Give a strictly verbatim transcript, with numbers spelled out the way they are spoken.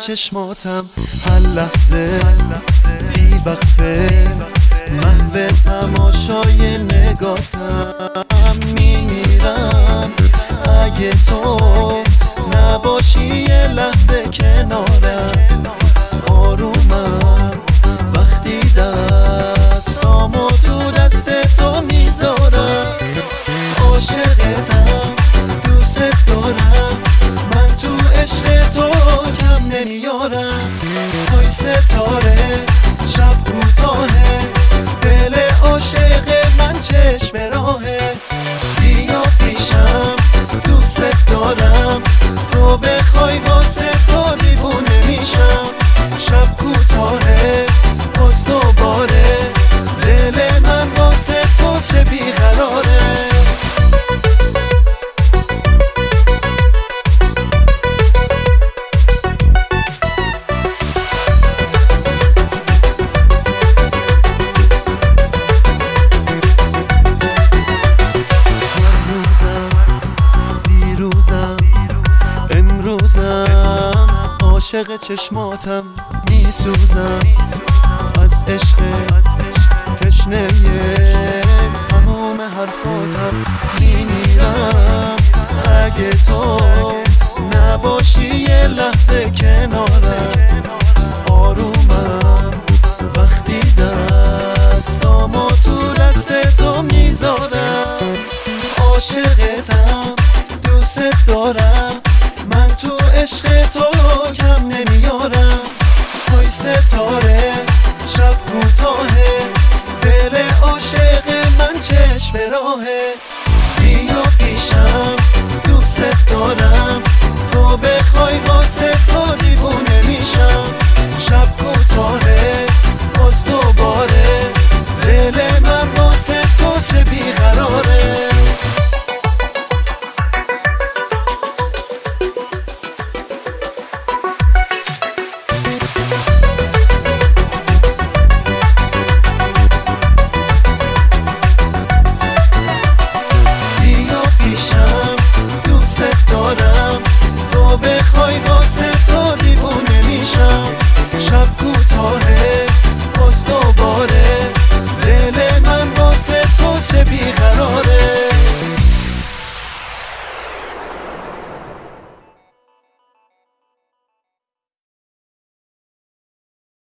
چشماتم، هر لحظه بی وقفه محو تماشای نگاتم. میمیرم اگه تو نباشی یه لحظه کنارم. آرومم وقتی دستامو تو دست تو میذارم. عاشقتم، دوست دارم، من تو عشق تو کم نمیارم. توی ستاره شب کوتاهه، دل عاشق من چشم راهه. بیا پیشم دوست دارم، تو بخوای واسه تو دیوونه میشم. شب کوتاهه باز دوباره، دل من واسه تو چه بیقراره. عاشق چشماتم، میسوزم از عشق تشنه تمام حرفاتم. میمیرم اگه تو نباشی یه لحظه کنارم. آرومم وقتی دستامو تو دست تو میذارم. عاشقتم، دوست دارم، من تو عشق تو کم نمیارم. توی ستاره شب کوتاهه، دل عاشق من چشم راهه. بیا پیشم دوست دارم،